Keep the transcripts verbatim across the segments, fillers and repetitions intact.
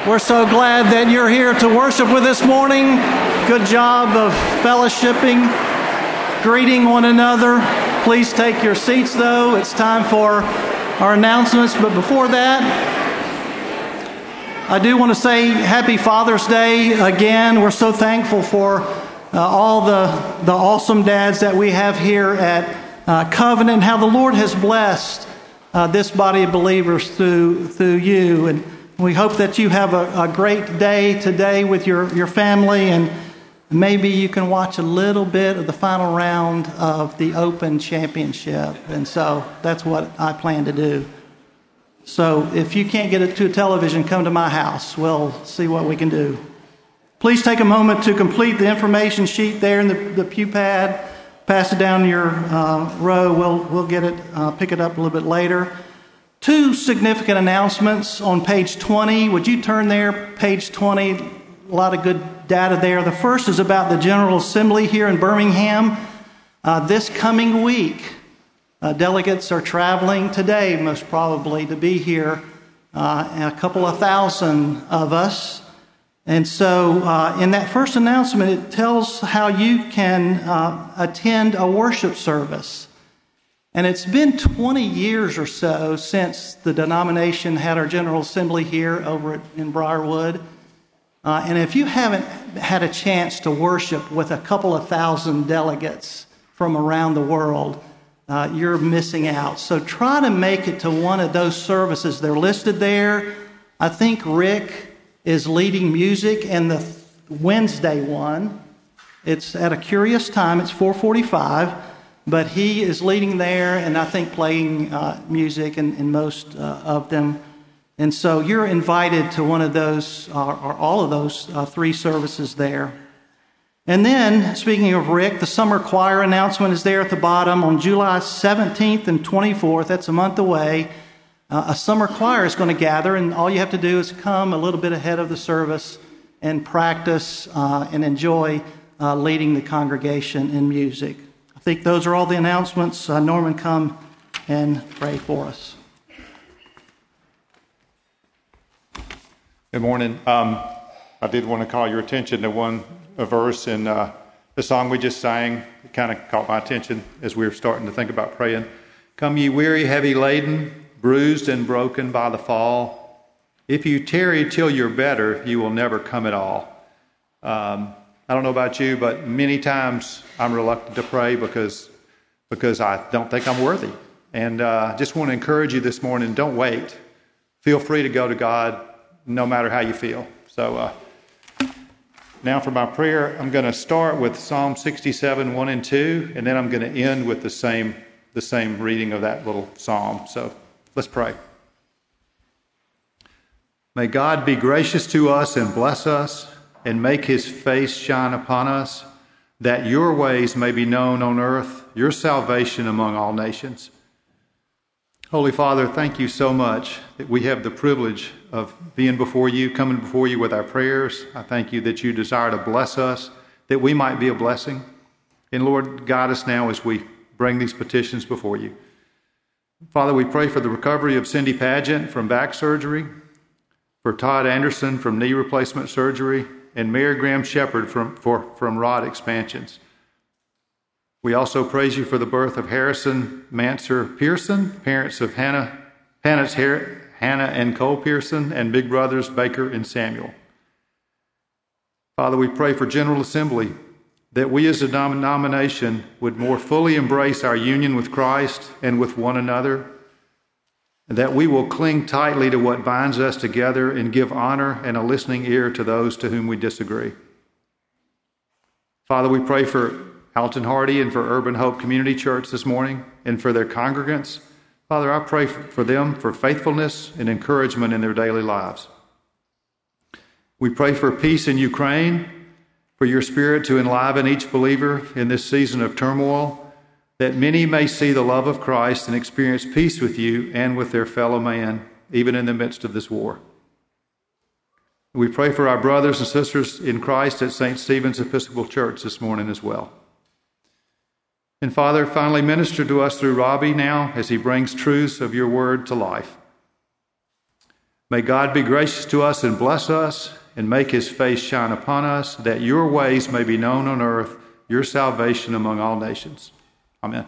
We're so glad that you're here to worship with this morning. Good job of fellowshipping, greeting one another. Please take your seats, though. It's time for our announcements. But before that, I do want to say Happy Father's Day again. We're so thankful for uh, all the, the awesome dads that we have here at uh, Covenant, and how the Lord has blessed uh, this body of believers through, through you. And we hope that you have a, a great day today with your, your family, and maybe you can watch a little bit of the final round of the Open Championship. And so that's what I plan to do. So if you can't get it to a television, come to my house. We'll see what we can do. Please take a moment to complete the information sheet there in the, the pew pad. Pass it down your uh, row. We'll, we'll get it, uh, pick it up a little bit later. Two significant announcements on page twenty. Would you turn there, page twenty? A lot of good data there. The first is about the General Assembly here in Birmingham. Uh, this coming week, uh, delegates are traveling today, most probably, to be here. Uh, a couple of thousand of us. And so uh, in that first announcement, it tells how you can uh, attend a worship service. And it's been twenty years or so since the denomination had our General Assembly here over at, in Briarwood. Uh, and if you haven't had a chance to worship with a couple of thousand delegates from around the world, uh, you're missing out. So try to make it to one of those services. They're listed there. I think Rick is leading music in the Wednesday one. It's at a curious time. It's four forty-five. But he is leading there, and I think playing uh, music in, in most uh, of them. And so you're invited to one of those, uh, or all of those uh, three services there. And then, speaking of Rick, the summer choir announcement is there at the bottom. On July seventeenth and twenty-fourth, that's a month away, uh, a summer choir is going to gather, and all you have to do is come a little bit ahead of the service and practice uh, and enjoy uh, leading the congregation in music. I think those are all the announcements. Uh, Norman, come and pray for us. Good morning. Um, I did want to call your attention to one a verse in uh, the song we just sang. It kind of caught my attention as we were starting to think about praying. Come ye weary, heavy laden, bruised and broken by the fall. If you tarry till you're better, you will never come at all. Um, I don't know about you, but many times I'm reluctant to pray because because I don't think I'm worthy. And I uh, just want to encourage you this morning, don't wait. Feel free to go to God no matter how you feel. So uh, now for my prayer, I'm going to start with Psalm sixty-seven, one and two, and then I'm going to end with the same, the same reading of that little psalm. So let's pray. May God be gracious to us and bless us, and make his face shine upon us, that your ways may be known on earth, your salvation among all nations. Holy Father, thank you so much that we have the privilege of being before you, coming before you with our prayers. I thank you that you desire to bless us, that we might be a blessing. And Lord, guide us now as we bring these petitions before you. Father, we pray for the recovery of Cindy Pageant from back surgery, for Todd Anderson from knee replacement surgery, and Mary Graham Shepherd from, for, from rod expansions. We also praise you for the birth of Harrison Manser Pearson, parents of Hannah, Hannah's Hannah and Cole Pearson, and big brothers Baker and Samuel. Father, we pray for General Assembly, that we as a denomination would more fully embrace our union with Christ and with one another, and that we will cling tightly to what binds us together and give honor and a listening ear to those to whom we disagree. Father, we pray for Alton Hardy and for Urban Hope Community Church this morning and for their congregants. Father, I pray for them for faithfulness and encouragement in their daily lives. We pray for peace in Ukraine, for your Spirit to enliven each believer in this season of turmoil, that many may see the love of Christ and experience peace with you and with their fellow man, even in the midst of this war. We pray for our brothers and sisters in Christ at Saint Stephen's Episcopal Church this morning as well. And Father, finally minister to us through Robbie now as he brings truths of your word to life. May God be gracious to us and bless us and make his face shine upon us, that your ways may be known on earth, your salvation among all nations. Amen.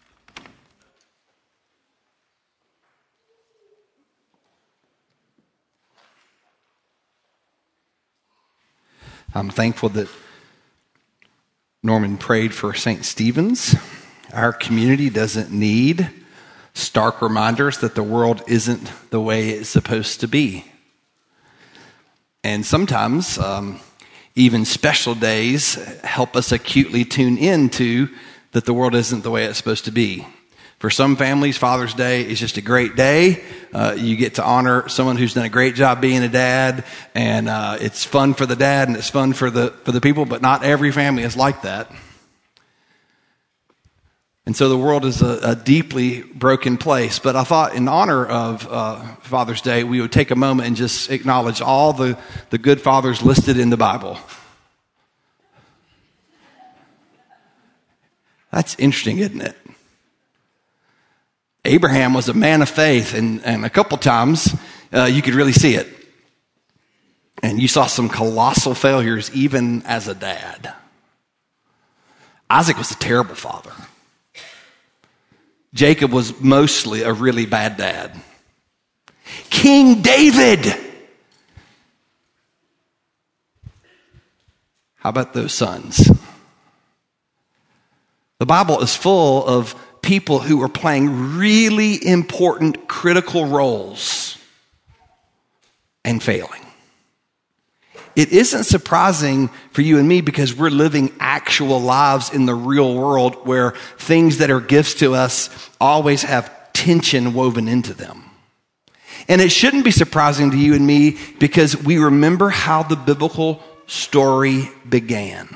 I'm thankful that Norman prayed for Saint Stephen's. Our community doesn't need stark reminders that the world isn't the way it's supposed to be. And sometimes, um, even special days help us acutely tune into that the world isn't the way it's supposed to be. For some families, Father's Day is just a great day. Uh, you get to honor someone who's done a great job being a dad, and uh, it's fun for the dad and it's fun for the for the people, but not every family is like that. And so the world is a, a deeply broken place. But I thought in honor of uh, Father's Day, we would take a moment and just acknowledge all the, the good fathers listed in the Bible. That's interesting, isn't it? Abraham was a man of faith, and, and a couple times uh, you could really see it. And you saw some colossal failures even as a dad. Isaac was a terrible father. Jacob was mostly a really bad dad. King David! How about those sons? The Bible is full of people who are playing really important, critical roles and failing. It isn't surprising for you and me because we're living actual lives in the real world where things that are gifts to us always have tension woven into them. And it shouldn't be surprising to you and me because we remember how the biblical story began.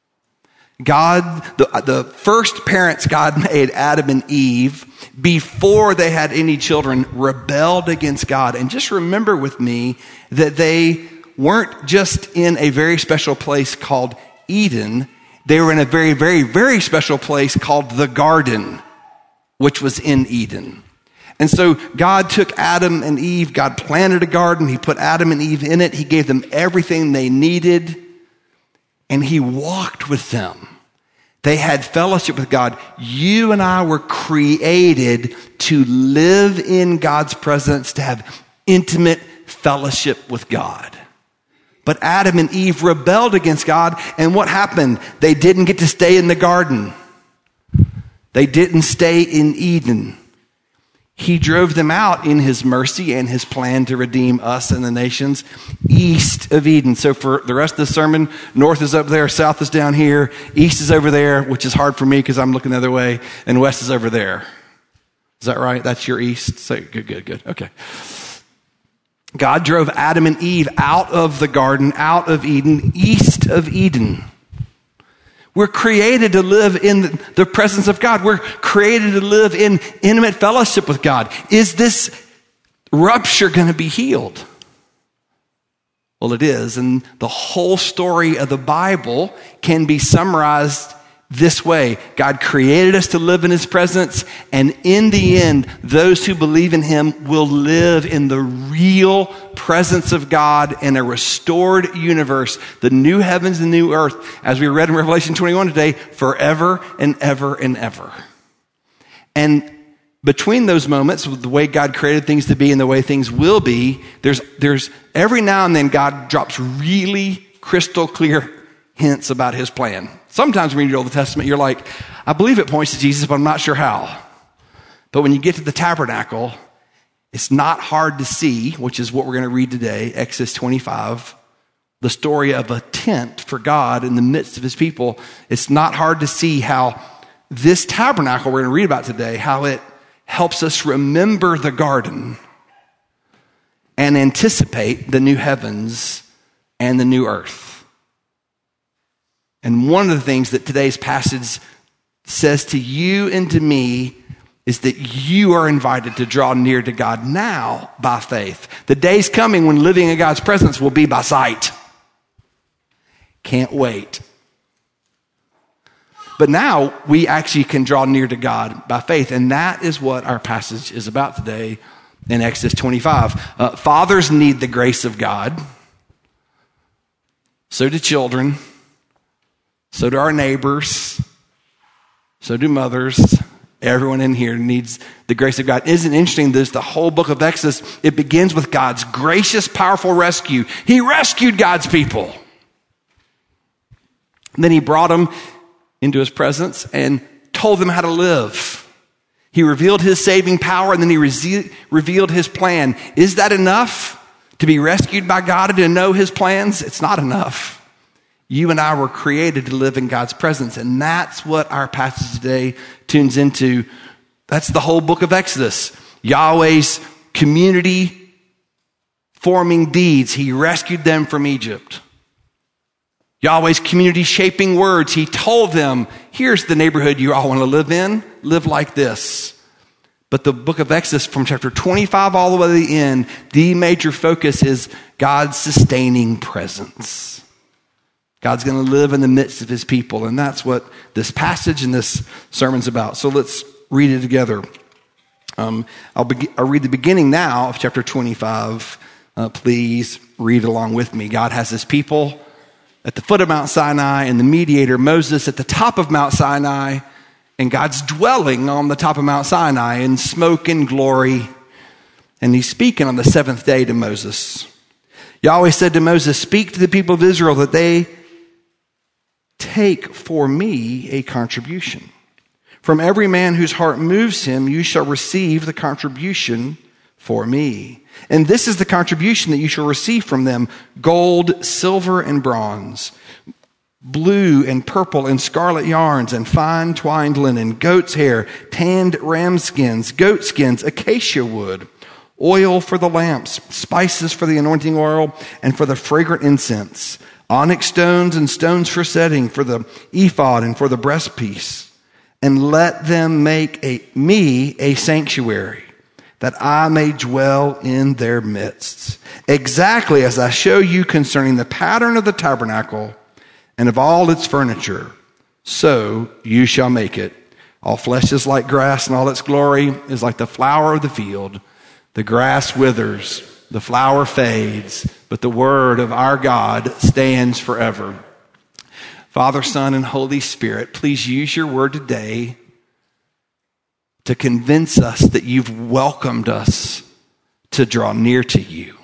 God, the, the first parents God made, Adam and Eve, before they had any children, rebelled against God. And just remember with me that they weren't just in a very special place called Eden. They were in a very, very, very special place called the garden, which was in Eden. And so God took Adam and Eve, God planted a garden, he put Adam and Eve in it, he gave them everything they needed, and he walked with them. They had fellowship with God. You and I were created to live in God's presence, to have intimate fellowship with God. But Adam and Eve rebelled against God, and what happened? They didn't get to stay in the garden. They didn't stay in Eden. He drove them out in his mercy and his plan to redeem us and the nations east of Eden. So for the rest of the sermon, north is up there, south is down here, east is over there, which is hard for me because I'm looking the other way, and west is over there. Is that right? That's your east? So good, good, good. Okay. God drove Adam and Eve out of the garden, out of Eden, east of Eden. We're created to live in the presence of God. We're created to live in intimate fellowship with God. Is this rupture going to be healed? Well, it is. And the whole story of the Bible can be summarized this way. God created us to live in his presence, and in the end, those who believe in him will live in the real presence of God in a restored universe, the new heavens and new earth, as we read in Revelation twenty-one today, forever and ever and ever. And between those moments, with the way God created things to be and the way things will be, there's there's every now and then God drops really crystal clear hints about his plan. Sometimes when you read the Old Testament, you're like, I believe it points to Jesus, but I'm not sure how. But when you get to the tabernacle, it's not hard to see, which is what we're going to read today, Exodus twenty-five, the story of a tent for God in the midst of his people. It's not hard to see how this tabernacle we're going to read about today, how it helps us remember the garden and anticipate the new heavens and the new earth. And one of the things that today's passage says to you and to me is that you are invited to draw near to God now by faith. The day's coming when living in God's presence will be by sight. Can't wait. But now we actually can draw near to God by faith. And that is what our passage is about today. in Exodus twenty-five. Uh, fathers need the grace of God. So do children. So do our neighbors. So do mothers. Everyone in here needs the grace of God. Isn't it interesting this? The whole book of Exodus, it begins with God's gracious, powerful rescue. He rescued God's people. And then he brought them into his presence and told them how to live. He revealed his saving power, and then he re- revealed his plan. Is that enough to be rescued by God and to know his plans? It's not enough. You and I were created to live in God's presence, and that's what our passage today tunes into. That's the whole book of Exodus. Yahweh's community forming deeds. He rescued them from Egypt. Yahweh's community shaping words. He told them, here's the neighborhood you all want to live in. Live like this. But the book of Exodus, from chapter twenty-five all the way to the end, the major focus is God's sustaining presence. God's going to live in the midst of his people. And that's what this passage and this sermon's about. So let's read it together. Um, I'll, be- I'll read the beginning now of chapter twenty-five. Uh, please read along with me. God has his people at the foot of Mount Sinai, and the mediator, Moses, at the top of Mount Sinai. And God's dwelling on the top of Mount Sinai in smoke and glory. And he's speaking on the seventh day to Moses. Yahweh said to Moses, speak to the people of Israel that they take for me a contribution. From every man whose heart moves him, you shall receive the contribution for me. And this is the contribution that you shall receive from them: gold, silver, and bronze, blue and purple and scarlet yarns, and fine twined linen, goat's hair, tanned ram skins, goat skins, acacia wood, oil for the lamps, spices for the anointing oil, and for the fragrant incense, onyx stones and stones for setting, for the ephod and for the breastpiece. And let them make a, me a sanctuary, that I may dwell in their midst, exactly as I show you concerning the pattern of the tabernacle and of all its furniture. So you shall make it. All flesh is like grass, and all its glory is like the flower of the field. The grass withers, the flower fades, but the word of our God stands forever. Father, Son, and Holy Spirit, please use your word today to convince us that you've welcomed us to draw near to you.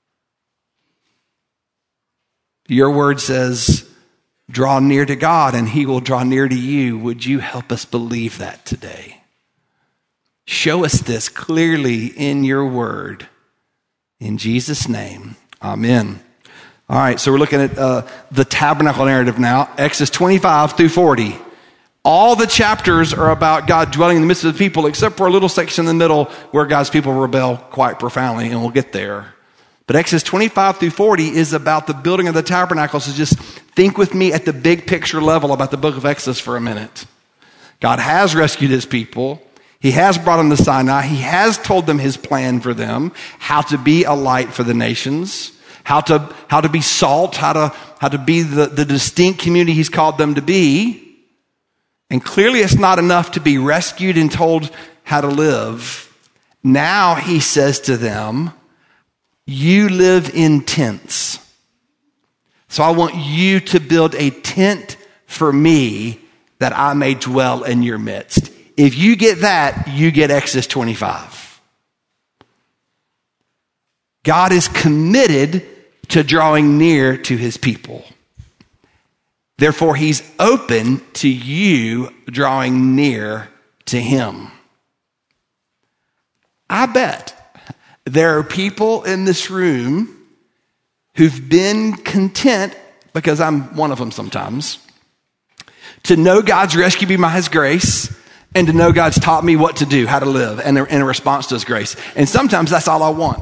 Your word says, draw near to God and he will draw near to you. Would you help us believe that today? Show us this clearly in your word. In Jesus' name, amen. All right, so we're looking at uh, the tabernacle narrative now, Exodus twenty-five through forty. All the chapters are about God dwelling in the midst of the people, except for a little section in the middle where God's people rebel quite profoundly, and we'll get there. But Exodus twenty-five through forty is about the building of the tabernacle. So just think with me at the big picture level about the book of Exodus for a minute. God has rescued his people. He has brought them to Sinai. He has told them his plan for them, how to be a light for the nations, how to, how to be salt, how to, how to be the, the distinct community he's called them to be. And clearly it's not enough to be rescued and told how to live. Now he says to them, you live in tents. So I want you to build a tent for me that I may dwell in your midst. If you get that, you get Exodus twenty-five. God is committed to drawing near to his people. Therefore, he's open to you drawing near to him. I bet there are people in this room who've been content, because I'm one of them sometimes, to know God's rescued me by his grace, and to know God's taught me what to do, how to live, and in a response to his grace. And sometimes that's all I want.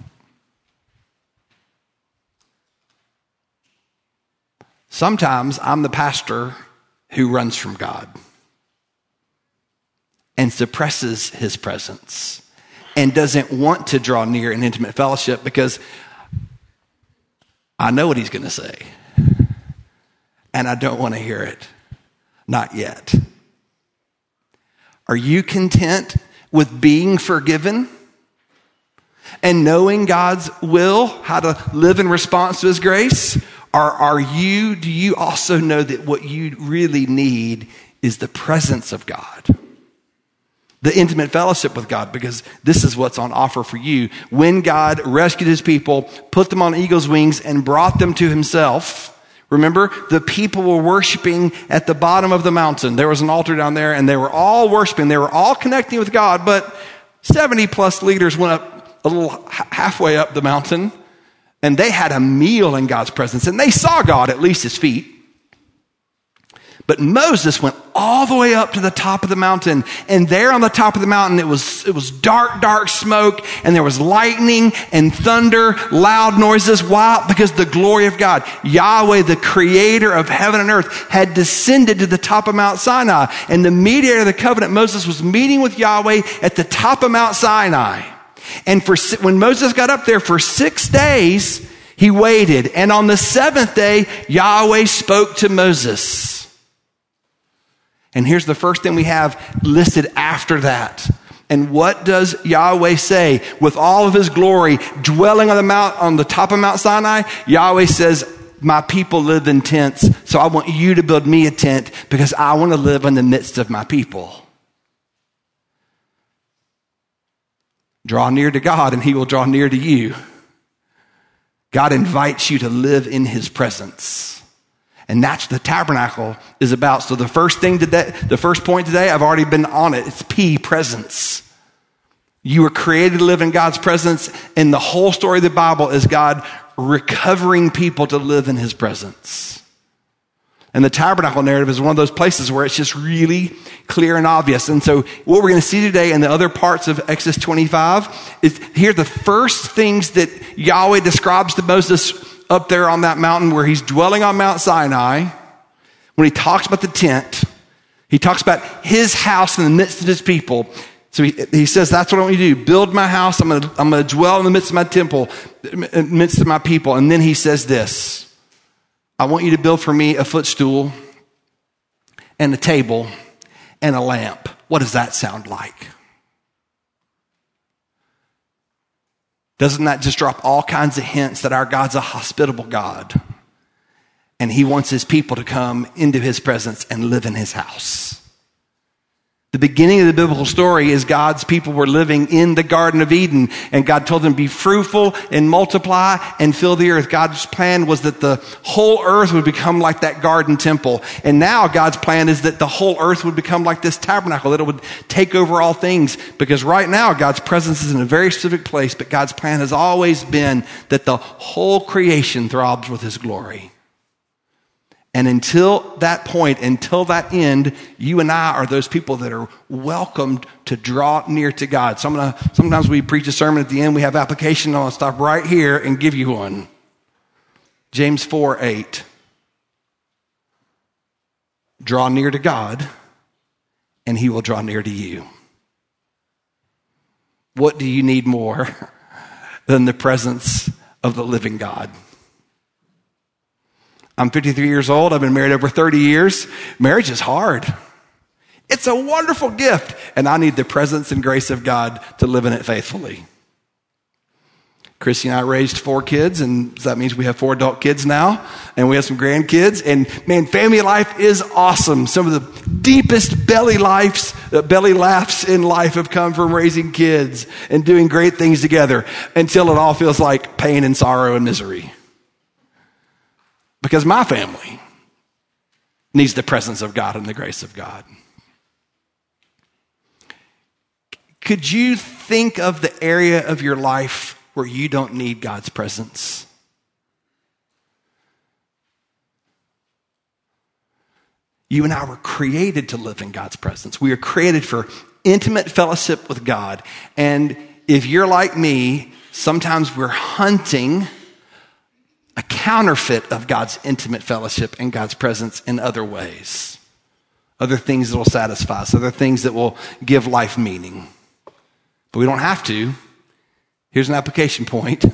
Sometimes I'm the pastor who runs from God and suppresses his presence and doesn't want to draw near an intimate fellowship because I know what he's going to say and I don't want to hear it. Not yet. Are you content with being forgiven and knowing God's will, how to live in response to his grace? Or are you, do you also know that what you really need is the presence of God? The intimate fellowship with God, because this is what's on offer for you. When God rescued his people, put them on eagle's wings, and brought them to himself. Remember, the people were worshiping at the bottom of the mountain. There was an altar down there, and they were all worshiping. They were all connecting with God, but seventy plus leaders went up a little halfway up the mountain, and they had a meal in God's presence, and they saw God, at least his feet. But Moses went all the way up to the top of the mountain, and there on the top of the mountain, it was, it was dark, dark smoke, and there was lightning and thunder, loud noises. Why? Because the glory of God, Yahweh, the creator of heaven and earth, had descended to the top of Mount Sinai. And the mediator of the covenant, Moses, was meeting with Yahweh at the top of Mount Sinai. And for when Moses got up there for six days, he waited. And on the seventh day, Yahweh spoke to Moses. And here's the first thing we have listed after that. And what does Yahweh say? With all of his glory dwelling on the mount, on the top of Mount Sinai, Yahweh says, my people live in tents, so I want you to build me a tent because I want to live in the midst of my people. Draw near to God and he will draw near to you. God invites you to live in his presence. And that's what the tabernacle is about. So the first thing today, the first point today, I've already been on it. It's P, presence. You were created to live in God's presence. And the whole story of the Bible is God recovering people to live in his presence. And the tabernacle narrative is one of those places where it's just really clear and obvious. And so what we're going to see today in the other parts of Exodus twenty-five is here the first things that Yahweh describes to Moses up there on that mountain where he's dwelling on Mount Sinai. When he talks about the tent, he talks about his house in the midst of his people. So he, he says, that's what I want you to do. Build my house. I'm going to, I'm going to dwell in the midst of my temple, in the midst of my people. And then he says this, I want you to build for me a footstool and a table and a lamp. What does that sound like? Doesn't that just drop all kinds of hints that our God's a hospitable God? And he wants his people to come into his presence and live in his house. The beginning of the biblical story is God's people were living in the Garden of Eden, and God told them, be fruitful and multiply and fill the earth. God's plan was that the whole earth would become like that garden temple. And now God's plan is that the whole earth would become like this tabernacle, that it would take over all things. Because right now God's presence is in a very specific place, but God's plan has always been that the whole creation throbs with his glory. And until that point, until that end, you and I are those people that are welcomed to draw near to God. So I'm gonna, sometimes we preach a sermon at the end, we have application. I'm going to stop right here and give you one. James four eight. Draw near to God, and he will draw near to you. What do you need more than the presence of the living God? I'm fifty-three years old. I've been married over thirty years. Marriage is hard. It's a wonderful gift, and I need the presence and grace of God to live in it faithfully. Chrissy and I raised four kids, and that means we have four adult kids now, and we have some grandkids. And man, family life is awesome. Some of the deepest belly laughs, uh, belly laughs in life have come from raising kids and doing great things together until it all feels like pain and sorrow and misery. Because my family needs the presence of God and the grace of God. Could you think of the area of your life where you don't need God's presence? You and I were created to live in God's presence. We are created for intimate fellowship with God. And if you're like me, sometimes we're hunting a counterfeit of God's intimate fellowship and God's presence in other ways. Other things that will satisfy us, other things that will give life meaning. But we don't have to. Here's an application point.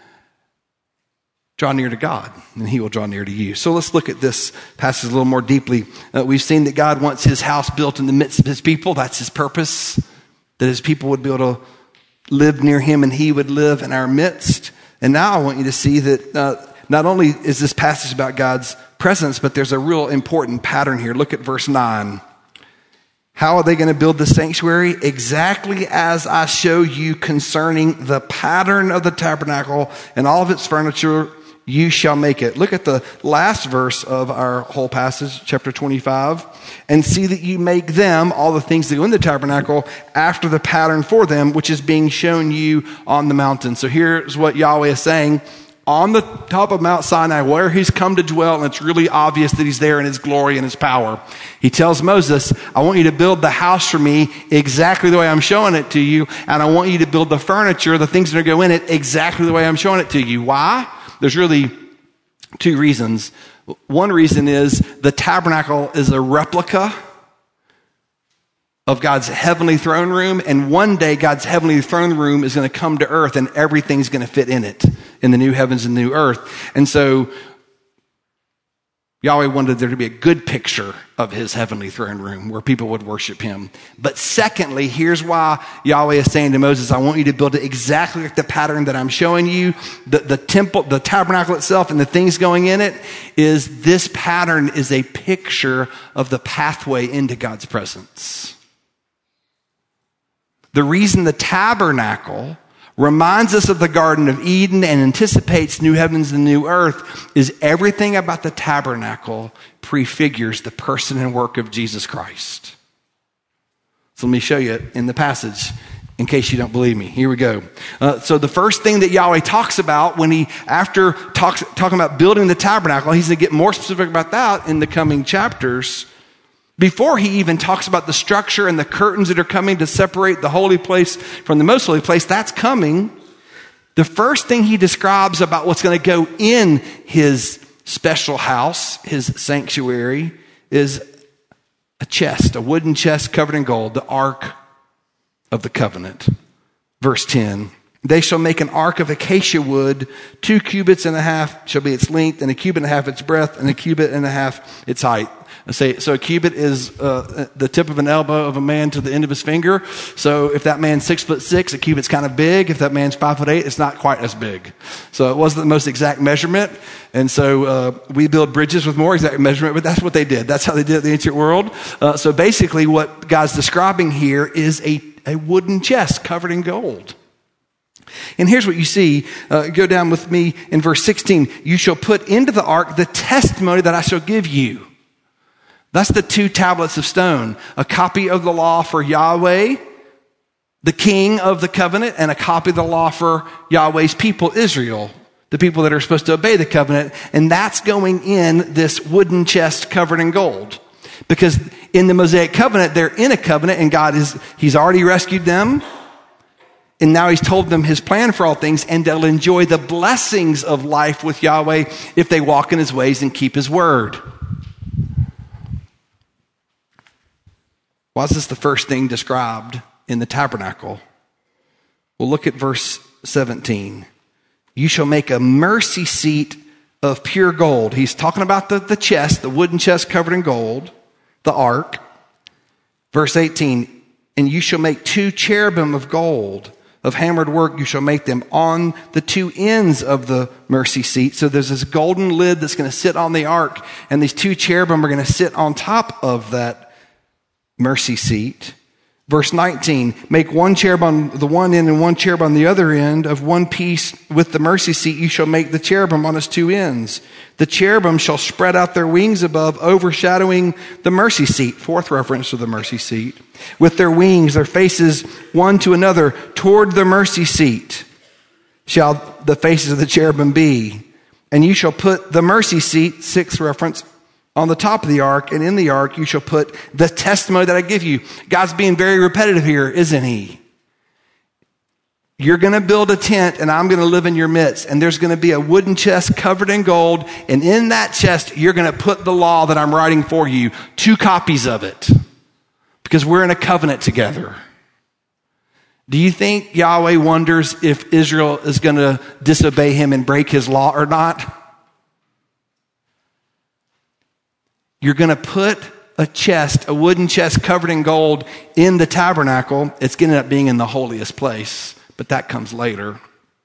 Draw near to God, and he will draw near to you. So let's look at this passage a little more deeply. Uh, we've seen that God wants his house built in the midst of his people. That's his purpose, that his people would be able to live near him and he would live in our midst. And now I want you to see that uh, not only is this passage about God's presence, but there's a real important pattern here. Look at verse nine. How are they going to build the sanctuary? Exactly as I show you concerning the pattern of the tabernacle and all of its furniture, you shall make it. Look at the last verse of our whole passage, chapter twenty-five. And see that you make them, all the things that go in the tabernacle, after the pattern for them, which is being shown you on the mountain. So here's what Yahweh is saying. On the top of Mount Sinai, where he's come to dwell, and it's really obvious that he's there in his glory and his power. He tells Moses, I want you to build the house for me exactly the way I'm showing it to you, and I want you to build the furniture, the things that are go in it, exactly the way I'm showing it to you. Why? There's really two reasons. One reason is the tabernacle is a replica of God's heavenly throne room, and one day God's heavenly throne room is going to come to earth and everything's going to fit in it, in the new heavens and new earth. And so Yahweh wanted there to be a good picture of his heavenly throne room where people would worship him. But secondly, here's why Yahweh is saying to Moses, I want you to build it exactly like the pattern that I'm showing you. The, the temple, the tabernacle itself and the things going in it is this pattern is a picture of the pathway into God's presence. The reason the tabernacle reminds us of the Garden of Eden and anticipates new heavens and new earth is everything about the tabernacle prefigures the person and work of Jesus Christ. So let me show you it in the passage in case you don't believe me. Here we go. Uh, so the first thing that Yahweh talks about when he, after talks, talking about building the tabernacle, he's going to get more specific about that in the coming chapters. Before he even talks about the structure and the curtains that are coming to separate the holy place from the most holy place, that's coming. The first thing he describes about what's going to go in his special house, his sanctuary, is a chest, a wooden chest covered in gold, the Ark of the Covenant. Verse ten, they shall make an ark of acacia wood, two cubits and a half shall be its length, and a cubit and a half its breadth, and a cubit and a half its height. I say, so a cubit is uh, the tip of an elbow of a man to the end of his finger. So if that man's six foot six, a cubit's kind of big. If that man's five foot eight, it's not quite as big. So it wasn't the most exact measurement. And so uh, we build bridges with more exact measurement, but that's what they did. That's how they did it in the ancient world. Uh, so basically what God's describing here is a, a wooden chest covered in gold. And here's what you see. Uh, go down with me in verse sixteen. You shall put into the ark the testimony that I shall give you. That's the two tablets of stone, a copy of the law for Yahweh, the king of the covenant, and a copy of the law for Yahweh's people, Israel, the people that are supposed to obey the covenant. And that's going in this wooden chest covered in gold. Because in the Mosaic covenant, they're in a covenant and God is, he's already rescued them. And now he's told them his plan for all things, and they'll enjoy the blessings of life with Yahweh if they walk in his ways and keep his word. Why is this the first thing described in the tabernacle? Well, look at verse seventeen. You shall make a mercy seat of pure gold. He's talking about the, the chest, the wooden chest covered in gold, the ark. Verse eighteen, and you shall make two cherubim of gold. Of hammered work you shall make them on the two ends of the mercy seat. So there's this golden lid that's going to sit on the ark, and these two cherubim are going to sit on top of that mercy seat. Verse nineteen, make one cherub on the one end and one cherub on the other end. Of one piece with the mercy seat you shall make the cherubim on its two ends. The cherubim shall spread out their wings above, overshadowing the mercy seat. Fourth reference to the mercy seat. With their wings, their faces one to another toward the mercy seat shall the faces of the cherubim be. And you shall put the mercy seat, sixth reference, on the top of the ark, and in the ark you shall put the testimony that I give you. God's being very repetitive here, isn't he? You're going to build a tent, and I'm going to live in your midst, and there's going to be a wooden chest covered in gold, and in that chest you're going to put the law that I'm writing for you, two copies of it, because we're in a covenant together. Do you think Yahweh wonders if Israel is going to disobey him and break his law or not? You're going to put a chest, a wooden chest covered in gold in the tabernacle. It's going to end up being in the holiest place. but that comes later.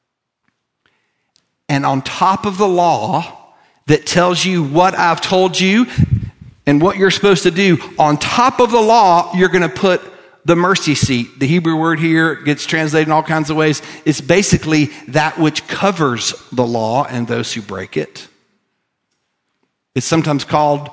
And on top of the law that tells you what I've told you and what you're supposed to do, on top of the law, you're going to put the mercy seat. The Hebrew word here gets translated in all kinds of ways. It's basically that which covers the law and those who break it. It's sometimes called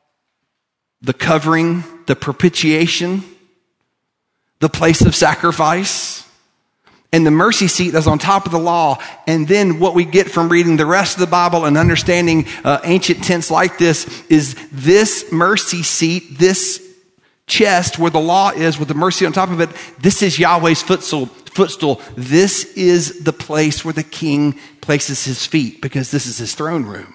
the covering, the propitiation, the place of sacrifice. And the mercy seat is on top of the law. And then what we get from reading the rest of the Bible and understanding uh, ancient texts like this is this mercy seat, this chest where the law is with the mercy on top of it, this is Yahweh's footstool. footstool. This is the place where the king places his feet because this is his throne room.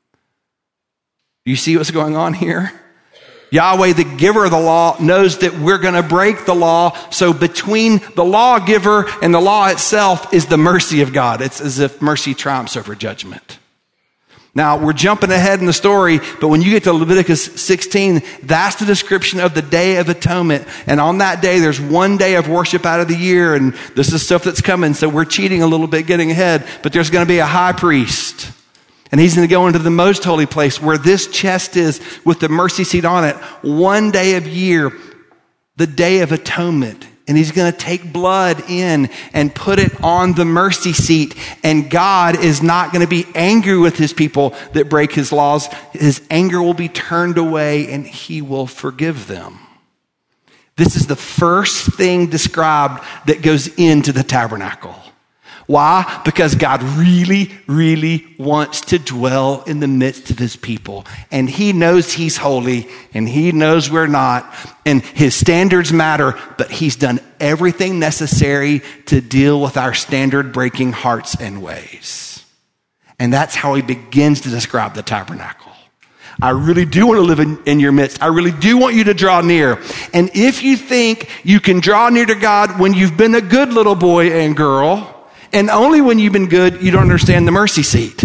You see what's going on here? Yahweh, the giver of the law, knows that we're going to break the law. So between the lawgiver and the law itself is the mercy of God. It's as if mercy triumphs over judgment. Now, we're jumping ahead in the story, but when you get to Leviticus sixteen, that's the description of the Day of Atonement. And on that day, there's one day of worship out of the year, and this is stuff that's coming, so we're cheating a little bit, getting ahead. But there's going to be a high priest, and he's going to go into the most holy place where this chest is with the mercy seat on it. One day of year, the Day of Atonement. And he's going to take blood in and put it on the mercy seat. And God is not going to be angry with his people that break his laws. His anger will be turned away and he will forgive them. This is the first thing described that goes into the tabernacle. Why? Because God really, really wants to dwell in the midst of his people. And he knows he's holy and he knows we're not. And his standards matter, but he's done everything necessary to deal with our standard breaking hearts and ways. And that's how he begins to describe the tabernacle. I really do want to live in, in your midst. I really do want you to draw near. And if you think you can draw near to God when you've been a good little boy and girl, and only when you've been good, you don't understand the mercy seat.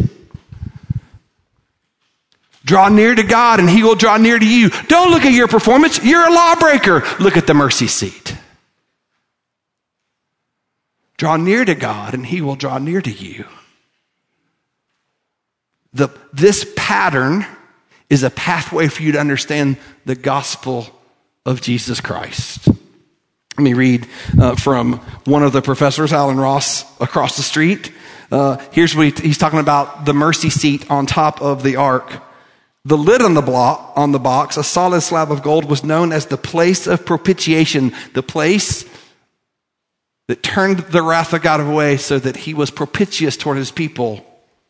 Draw near to God and he will draw near to you. Don't look at your performance. You're a lawbreaker. Look at the mercy seat. Draw near to God and he will draw near to you. The, this pattern is a pathway for you to understand the gospel of Jesus Christ. Let me read uh, from one of the professors, Alan Ross, across the street. Uh, here's what he, he's talking about: the mercy seat on top of the ark. The lid on the block, on the box, a solid slab of gold, was known as the place of propitiation, the place that turned the wrath of God away so that he was propitious toward his people,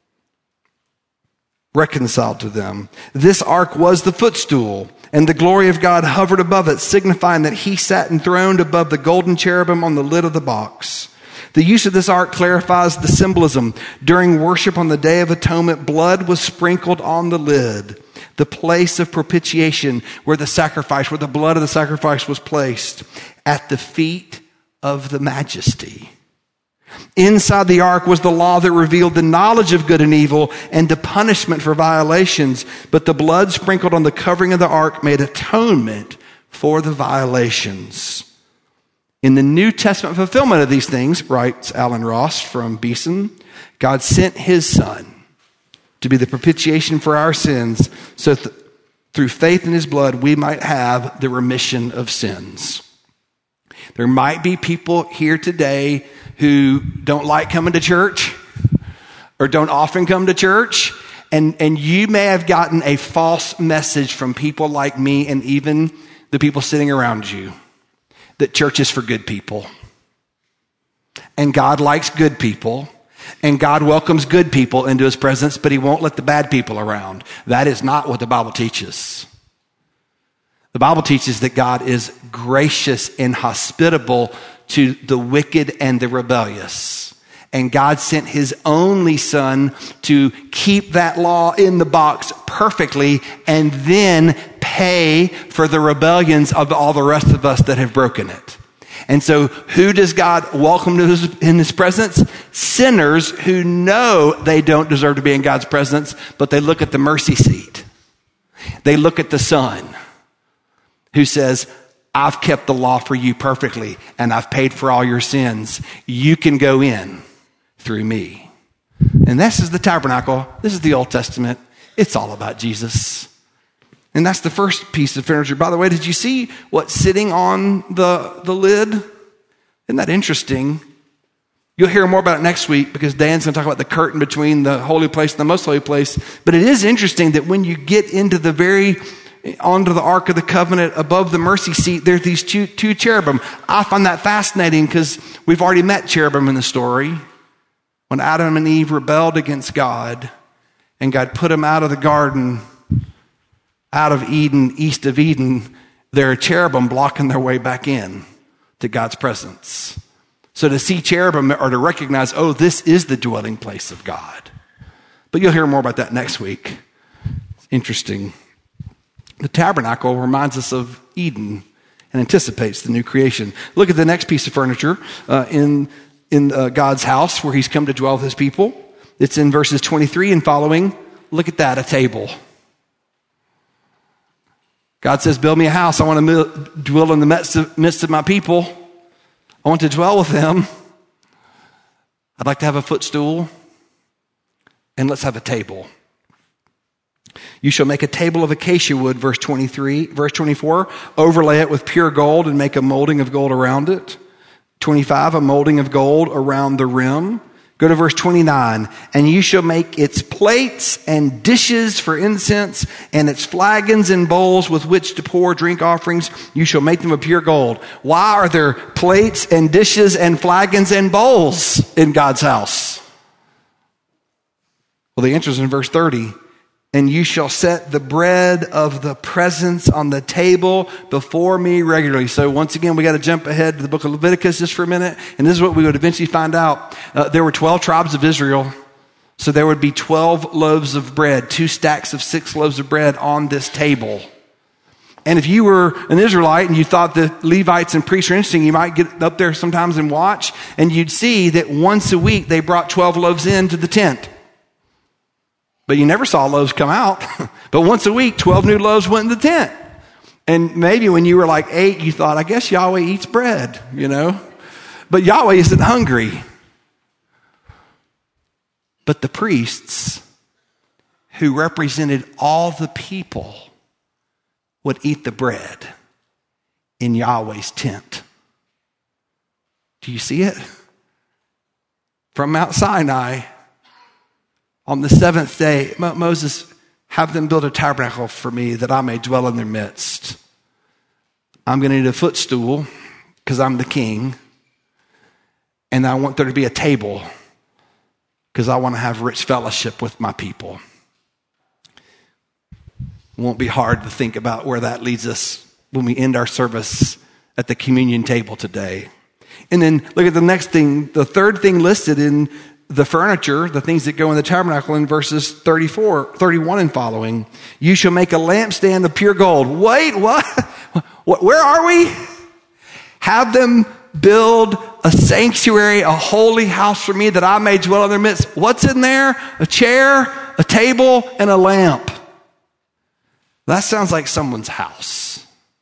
reconciled to them. This ark was the footstool, and the glory of God hovered above it, signifying that he sat enthroned above the golden cherubim on the lid of the box. The use of this ark clarifies the symbolism. During worship on the Day of Atonement, blood was sprinkled on the lid, the place of propitiation where the sacrifice, where the blood of the sacrifice was placed, at the feet of the majesty. Inside the ark was the law that revealed the knowledge of good and evil and the punishment for violations. But the blood sprinkled on the covering of the ark made atonement for the violations. In the New Testament fulfillment of these things, writes Alan Ross from Beeson, God sent his son to be the propitiation for our sins, so th- through faith in his blood we might have the remission of sins. There might be people here today who don't like coming to church or don't often come to church. And, and you may have gotten a false message from people like me and even the people sitting around you that church is for good people. And God likes good people. And God welcomes good people into his presence, but he won't let the bad people around. That is not what the Bible teaches. The Bible teaches that God is gracious and hospitable to the wicked and the rebellious. And God sent his only son to keep that law in the box perfectly and then pay for the rebellions of all the rest of us that have broken it. And so who does God welcome to his, in his presence? Sinners who know they don't deserve to be in God's presence, but they look at the mercy seat. They look at the son who says, I've kept the law for you perfectly, and I've paid for all your sins. You can go in through me. And this is the tabernacle. This is the Old Testament. It's all about Jesus. And that's the first piece of furniture. By the way, did you see what's sitting on the, the lid? Isn't that interesting? You'll hear more about it next week because Dan's going to talk about the curtain between the holy place and the most holy place. But it is interesting that when you get into the very, onto the Ark of the Covenant above the mercy seat, there's these two, two cherubim. I find that fascinating because we've already met cherubim in the story. When Adam and Eve rebelled against God and God put them out of the garden, out of Eden, east of Eden, there are cherubim blocking their way back in to God's presence. So to see cherubim or to recognize, oh, this is the dwelling place of God. But you'll hear more about that next week. It's interesting. The tabernacle reminds us of Eden and anticipates the new creation. Look at the next piece of furniture uh, in, in uh, God's house where he's come to dwell with his people. It's in verses twenty-three and following. Look at that, a table. God says, build me a house. I want to dwell in the midst of, midst of my people. I want to dwell with them. I'd like to have a footstool. And let's have a table. You shall make a table of acacia wood, verse twenty-three, verse twenty-four. Overlay it with pure gold and make a molding of gold around it. twenty-five, a molding of gold around the rim. Go to verse twenty-nine. And you shall make its plates and dishes for incense, and its flagons and bowls with which to pour drink offerings. You shall make them of pure gold. Why are there plates and dishes and flagons and bowls in God's house? Well, the answer is in verse thirty. And you shall set the bread of the presence on the table before me regularly. So once again, we got to jump ahead to the book of Leviticus just for a minute. And this is what we would eventually find out. Uh, there were twelve tribes of Israel. So there would be twelve loaves of bread, two stacks of six loaves of bread on this table. And if you were an Israelite and you thought the Levites and priests are interesting, you might get up there sometimes and watch. And you'd see that once a week they brought twelve loaves into the tent. But you never saw loaves come out. But once a week, twelve new loaves went in the tent. And maybe when you were like eight, you thought, I guess Yahweh eats bread, you know. But Yahweh isn't hungry. But the priests, who represented all the people, would eat the bread in Yahweh's tent. Do you see it? From Mount Sinai, on the seventh day, Mo- Moses, have them build a tabernacle for me that I may dwell in their midst. I'm going to need a footstool because I'm the king. And I want there to be a table because I want to have rich fellowship with my people. It won't be hard to think about where that leads us when we end our service at the communion table today. And then look at the next thing, the third thing listed in the furniture, the things that go in the tabernacle in verses thirty-four, thirty-one and following. You shall make a lampstand of pure gold. Wait, what? Where are we? Have them build a sanctuary, a holy house for me that I may dwell in their midst. What's in there? A chair, a table, and a lamp. That sounds like someone's house.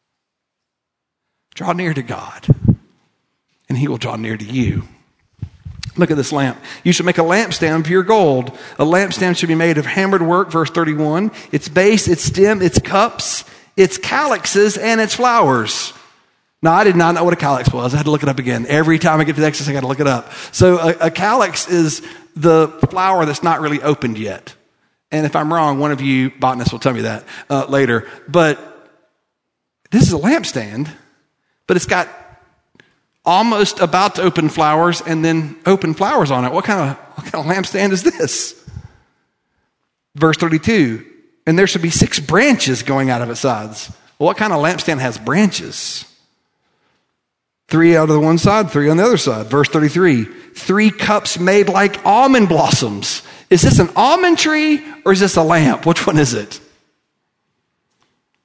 Draw near to God, and he will draw near to you. Look at this lamp. You should make a lampstand of pure gold. A lampstand should be made of hammered work, verse thirty-one. Its base, its stem, its cups, its calyxes, and its flowers. Now, I did not know what a calyx was. I had to look it up again. Every time I get to the Exodus, I got to look it up. So a, a calyx is the flower that's not really opened yet. And if I'm wrong, one of you botanists will tell me that uh, later. But this is a lampstand, but it's got almost about to open flowers and then open flowers on it. What kind of, what kind of lampstand is this? Verse thirty-two, and there should be six branches going out of its sides. Well, what kind of lampstand has branches? Three out of the one side, three on the other side. Verse thirty-three, three cups made like almond blossoms. Is this an almond tree or is this a lamp? Which one is it?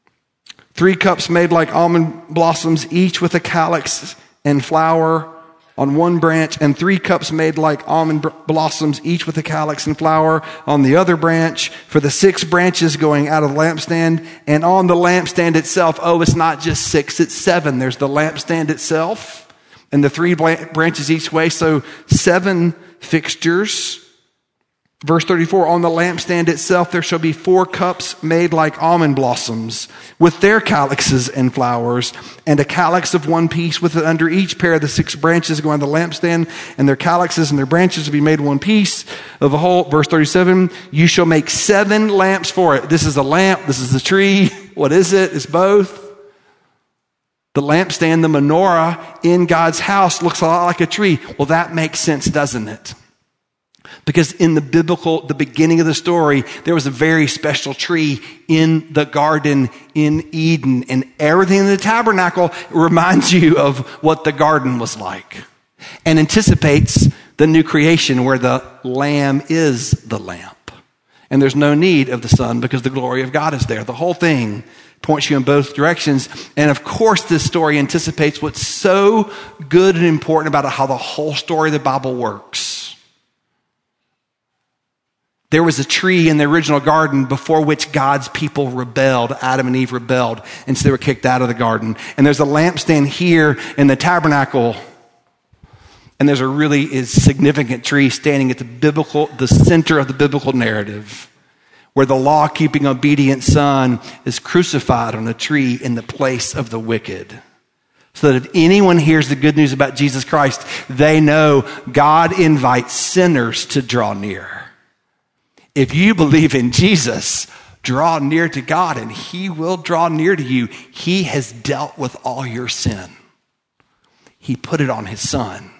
Three cups made like almond blossoms, each with a calyx and flower on one branch, and three cups made like almond blossoms, each with a calyx and flower on the other branch, for the six branches going out of the lampstand. And on the lampstand itself, oh, it's not just six, it's seven. There's the lampstand itself, and the three branches each way, so seven fixtures. Verse thirty-four, on the lampstand itself there shall be four cups made like almond blossoms, with their calyxes and flowers, and a calyx of one piece with it under each pair of the six branches going on the lampstand, and their calyxes and their branches will be made one piece of a whole. Verse thirty-seven, you shall make seven lamps for it. This is a lamp, this is the tree. What is it? It's both. The lampstand, the menorah in God's house, looks a lot like a tree. Well, that makes sense, doesn't it? Because in the biblical, the beginning of the story, there was a very special tree in the garden in Eden. And everything in the tabernacle reminds you of what the garden was like. And anticipates the new creation where the Lamb is the lamp. And there's no need of the sun because the glory of God is there. The whole thing points you in both directions. And of course, this story anticipates what's so good and important about how the whole story of the Bible works. There was a tree in the original garden before which God's people rebelled. Adam and Eve rebelled, and so they were kicked out of the garden. And there's a lampstand here in the tabernacle, and there's a really is significant tree standing at the biblical, the center of the biblical narrative, where the law-keeping, obedient son is crucified on a tree in the place of the wicked. So that if anyone hears the good news about Jesus Christ, they know God invites sinners to draw near. If you believe in Jesus, draw near to God and he will draw near to you. He has dealt with all your sin. He put it on his son.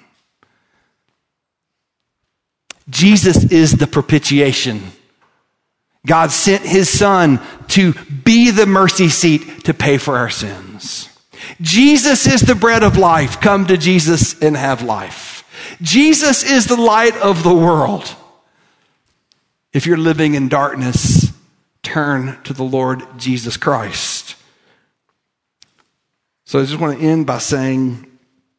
Jesus is the propitiation. God sent his son to be the mercy seat to pay for our sins. Jesus is the bread of life. Come to Jesus and have life. Jesus is the light of the world. If you're living in darkness, turn to the Lord Jesus Christ. So I just want to end by saying,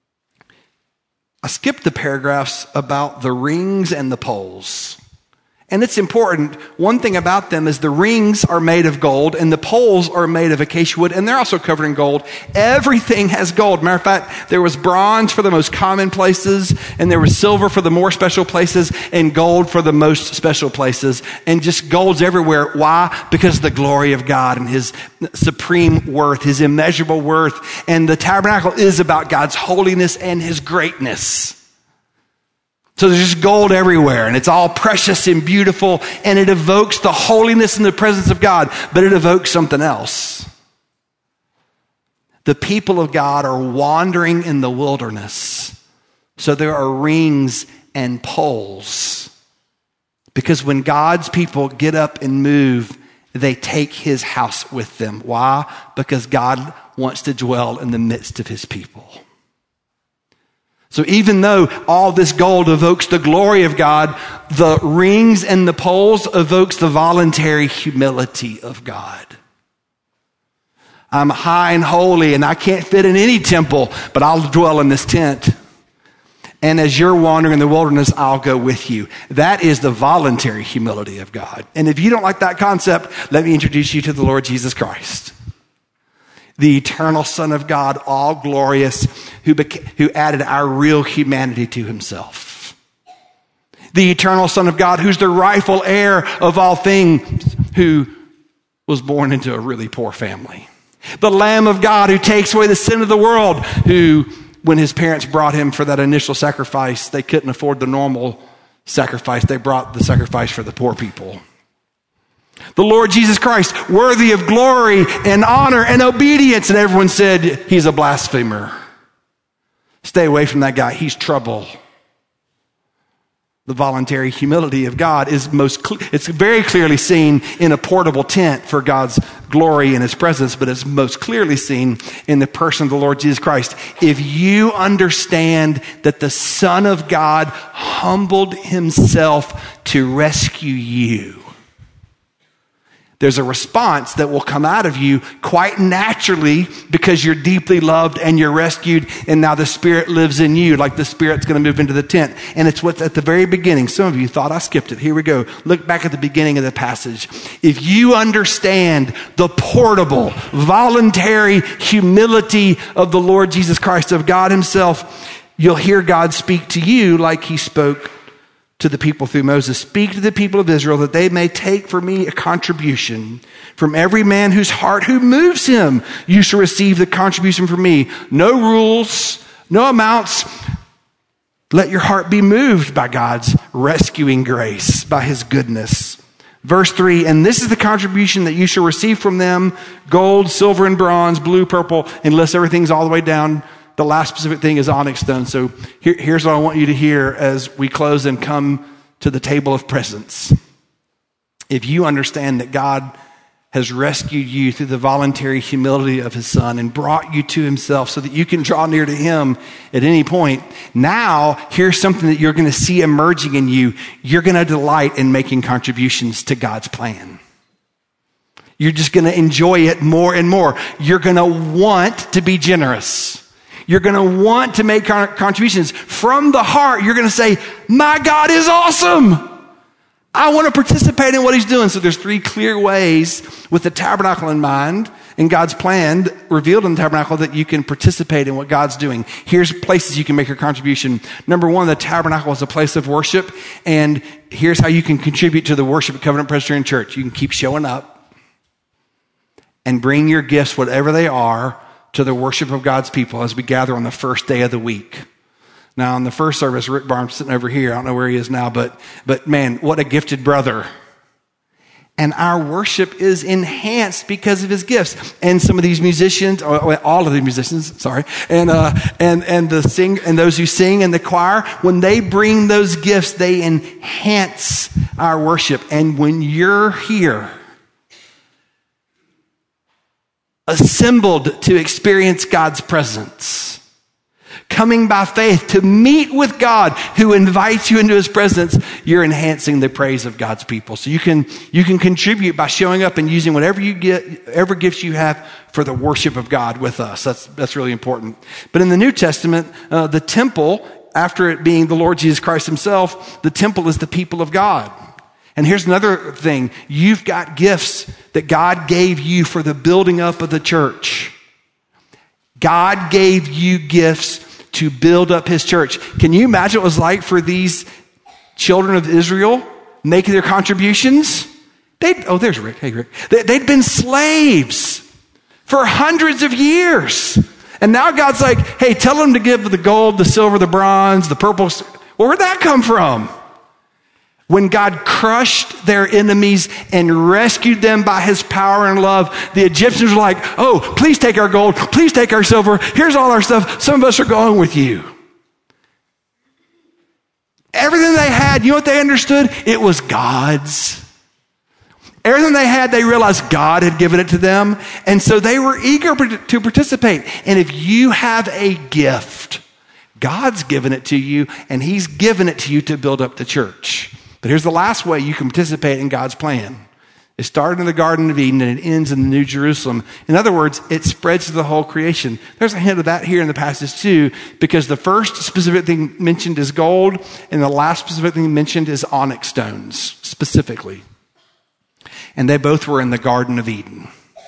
I skipped the paragraphs about the rings and the poles. And it's important. One thing about them is the rings are made of gold and the poles are made of acacia wood, and they're also covered in gold. Everything has gold. Matter of fact, there was bronze for the most common places, and there was silver for the more special places, and gold for the most special places. And just gold's everywhere. Why? Because of the glory of God and his supreme worth, his immeasurable worth. And the tabernacle is about God's holiness and his greatness. So there's just gold everywhere, and it's all precious and beautiful, and it evokes the holiness and the presence of God, but it evokes something else. The people of God are wandering in the wilderness, so there are rings and poles. Because when God's people get up and move, they take his house with them. Why? Because God wants to dwell in the midst of his people. So even though all this gold evokes the glory of God, the rings and the poles evokes the voluntary humility of God. I'm high and holy and I can't fit in any temple, but I'll dwell in this tent. And as you're wandering in the wilderness, I'll go with you. That is the voluntary humility of God. And if you don't like that concept, let me introduce you to the Lord Jesus Christ. The eternal Son of God, all glorious, who, beca- who added our real humanity to himself. The eternal Son of God, who's the rightful heir of all things, who was born into a really poor family. The Lamb of God, who takes away the sin of the world, who, when his parents brought him for that initial sacrifice, they couldn't afford the normal sacrifice. They brought the sacrifice for the poor people. The Lord Jesus Christ, worthy of glory and honor and obedience. And everyone said, he's a blasphemer. Stay away from that guy. He's trouble. The voluntary humility of God is most, cl- it's very clearly seen in a portable tent for God's glory and his presence, but it's most clearly seen in the person of the Lord Jesus Christ. If you understand that the Son of God humbled himself to rescue you, There's a response that will come out of you quite naturally because you're deeply loved and you're rescued, and now the Spirit lives in you, like the Spirit's going to move into the tent. And it's what's at the very beginning. Some of you thought I skipped it. Here we go. Look back at the beginning of the passage. If you understand the portable, voluntary humility of the Lord Jesus Christ, of God himself, you'll hear God speak to you like he spoke to the people through Moses. Speak to the people of Israel that they may take for me a contribution from every man whose heart who moves him. You shall receive the contribution from me. No rules, no amounts. Let your heart be moved by God's rescuing grace, by his goodness. Verse three, and this is the contribution that you shall receive from them: gold, silver, and bronze, blue, purple, and lists everything's all the way down. The last specific thing is onyx stone. So here, here's what I want you to hear as we close and come to the table of presence. If you understand that God has rescued you through the voluntary humility of his Son and brought you to himself so that you can draw near to him at any point, now here's something that you're going to see emerging in you. You're going to delight in making contributions to God's plan. You're just going to enjoy it more and more. You're going to want to be generous. You're going to want to make contributions from the heart. You're going to say, my God is awesome. I want to participate in what he's doing. So there's three clear ways with the tabernacle in mind and God's plan revealed in the tabernacle that you can participate in what God's doing. Here's places you can make your contribution. Number one, the tabernacle is a place of worship. And here's how you can contribute to the worship at Covenant Presbyterian Church. You can keep showing up and bring your gifts, whatever they are, to the worship of God's people as we gather on the first day of the week. Now, in the first service, Rick Barnes sitting over here. I don't know where he is now, but, but man, what a gifted brother. And our worship is enhanced because of his gifts. And some of these musicians, or all of the musicians, sorry, and, uh, and, and the sing, and those who sing in the choir, when they bring those gifts, they enhance our worship. And when you're here, assembled to experience God's presence, coming by faith to meet with God who invites you into his presence, you're enhancing the praise of God's people. So you can, you can contribute by showing up and using whatever you get, whatever gifts you have for the worship of God with us. That's, that's really important. But in the New Testament, uh, the temple, after it being the Lord Jesus Christ himself, the temple is the people of God. And here's another thing. You've got gifts that God gave you for the building up of the church. God gave you gifts to build up his church. Can you imagine what it was like for these children of Israel making their contributions? They'd, oh, there's Rick. Hey, Rick. They, they'd been slaves for hundreds of years. And now God's like, hey, tell them to give the gold, the silver, the bronze, the purple. Well, where'd that come from? When God crushed their enemies and rescued them by his power and love, the Egyptians were like, oh, please take our gold. Please take our silver. Here's all our stuff. Some of us are going with you. Everything they had, you know what they understood? It was God's. Everything they had, they realized God had given it to them. And so they were eager to participate. And if you have a gift, God's given it to you, and he's given it to you to build up the church. But here's the last way you can participate in God's plan. It started in the Garden of Eden and it ends in the New Jerusalem. In other words, it spreads to the whole creation. There's a hint of that here in the passage too, because the first specific thing mentioned is gold, and the last specific thing mentioned is onyx stones, specifically. And they both were in the Garden of Eden.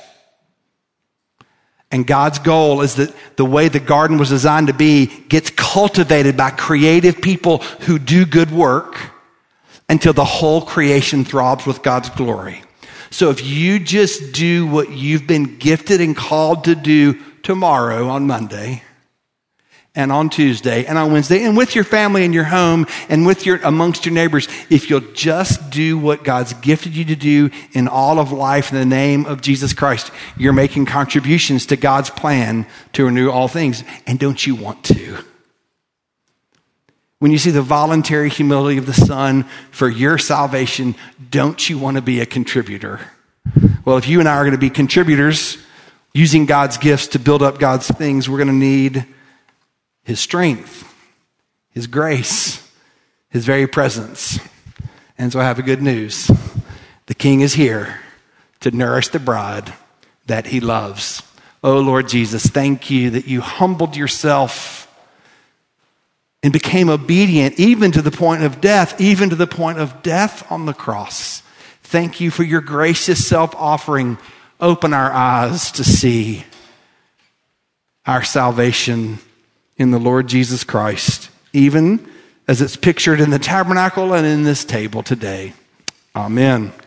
And God's goal is that the way the garden was designed to be gets cultivated by creative people who do good work until the whole creation throbs with God's glory. So if you just do what you've been gifted and called to do tomorrow on Monday and on Tuesday and on Wednesday and with your family and your home and with your amongst your neighbors, if you'll just do what God's gifted you to do in all of life in the name of Jesus Christ, you're making contributions to God's plan to renew all things. And don't you want to? When you see the voluntary humility of the Son for your salvation, don't you want to be a contributor? Well, if you and I are going to be contributors using God's gifts to build up God's things, we're going to need his strength, his grace, his very presence. And so I have a good news. The King is here. to nourish the bride that he loves. Oh, Lord Jesus, thank you that you humbled yourself and became obedient even to the point of death, even to the point of death on the cross. Thank you for your gracious self-offering. Open our eyes to see our salvation in the Lord Jesus Christ, even as it's pictured in the tabernacle and in this table today. Amen.